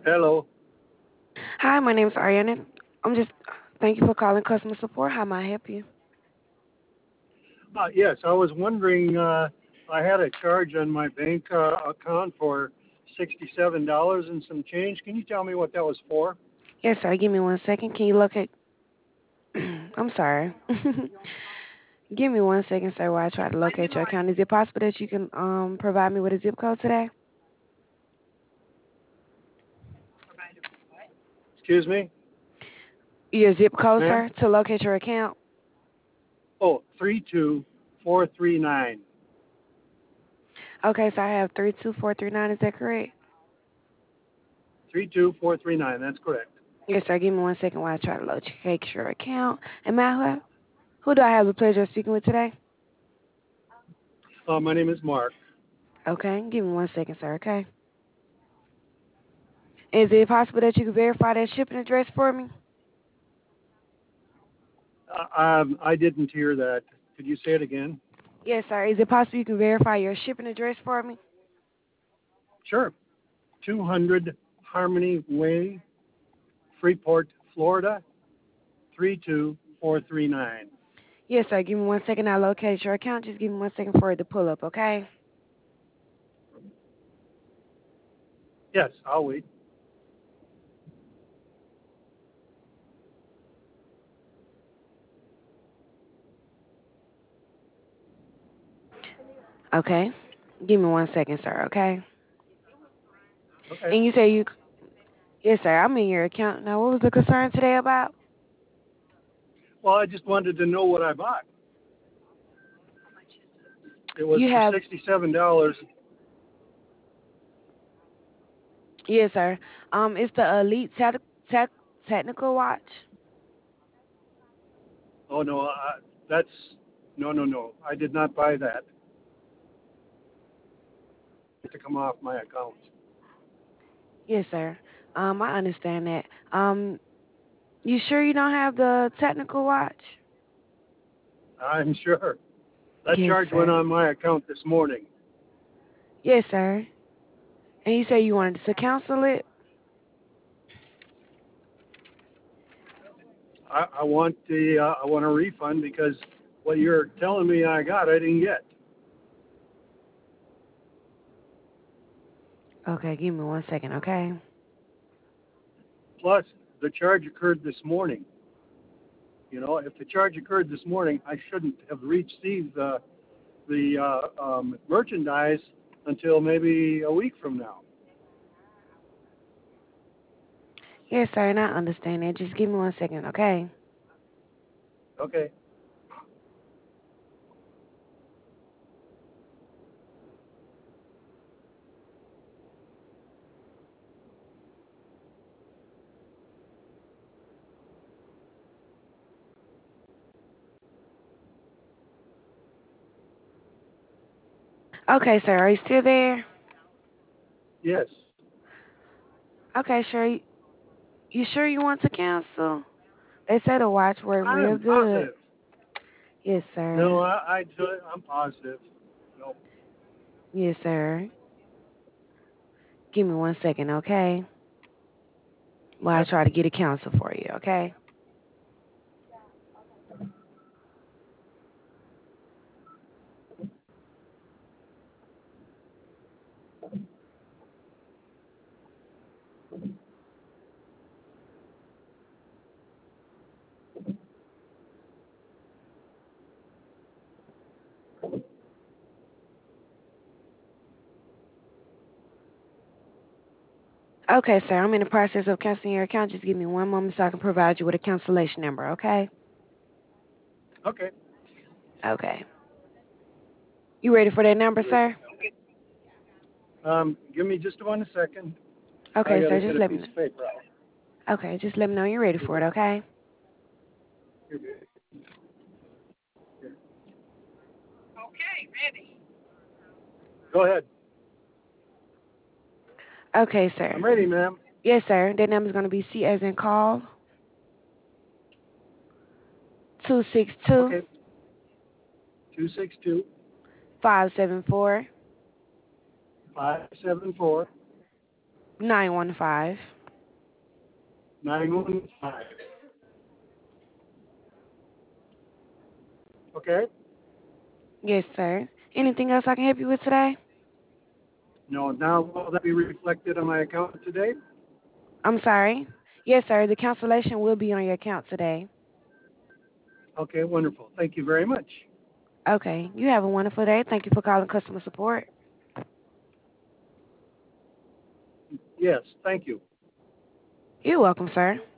Hello. Hi, my name is Ariana. Thank you for calling customer support. How may I help you? Yes, I was wondering. I had a charge on my bank account for $67 and some change. Can you tell me what that was for? Yes, sir. Give me 1 second. Can you locate? I'm sorry. Give me 1 second, sir, while I try to locate your account. Is it possible that you can provide me with a zip code today? Excuse me, Your zip code, ma'am? sir, to locate your account. Oh, 32439. Okay, so I have 32439. Is that correct? 32439. That's correct. Yes, sir. Give me 1 second while I try to locate your account. And may I have, who do I have the pleasure of speaking with today? My name is Mark. Okay, give me 1 second, sir. Okay. Is it possible that you could verify that shipping address for me? I didn't hear that. Could you say it again? Yes, sir. Is it possible you can verify your shipping address for me? Sure. 200 Harmony Way, Freeport, Florida, 32439. Yes, sir. Give me 1 second. I'll locate your account. Just give me 1 second for it to pull up, okay? Yes, I'll wait. Okay. Give me 1 second, sir, okay? Okay. And you say you, yes, sir. I'm in your account. Now, what was the concern today about? Well, I just wanted to know what I bought. It was You for have, $67. yes, sir. It's the Elite Tech Technical Watch. Oh no, that's no. I did not buy that. To come off my account. Yes, sir. I understand that. You sure you don't have the technical watch? I'm sure that Yes, charge went sir. on my account this morning. Yes, sir. And you say you wanted to cancel it? I want a refund because what you're telling me I got I didn't get. Okay, give me 1 second, okay? Plus the charge occurred this morning. You know, if the charge occurred this morning, I shouldn't have received the merchandise until maybe a week from now. Yes, sir, and I understand that. Just give me 1 second, okay? Okay. Okay, sir, are you still there? Yes. Okay, sure. You sure you want to cancel? They say the watch worked real I'm good. positive. Yes, No, sir. I'm positive. No. Yes, sir. Give me 1 second, okay? While I Yes. try to get a cancel for you, okay? Okay, sir, I'm in the process of canceling your account. Just give me one moment so I can provide you with a cancellation number, okay? Okay. Okay. You ready for that number, sir? Give me just 1 second. I Okay, got to sir, get just a let me piece know. of paper out. Okay, just let me know you're ready for it, okay? Here, here. Go ahead. Okay, I'm sir. ready, ma'am. Yes, sir. That number is going to be C as in call, 262 Okay. 262 574 574 915. 915. Okay? Yes, sir. Anything else I can help you with today? No, now will that be reflected on my account today? I'm sorry. Yes, sir. The cancellation will be on your account today. Okay, wonderful. Thank you very much. Okay. You have a wonderful day. Thank you for calling customer support. Yes, thank you. You're welcome, sir.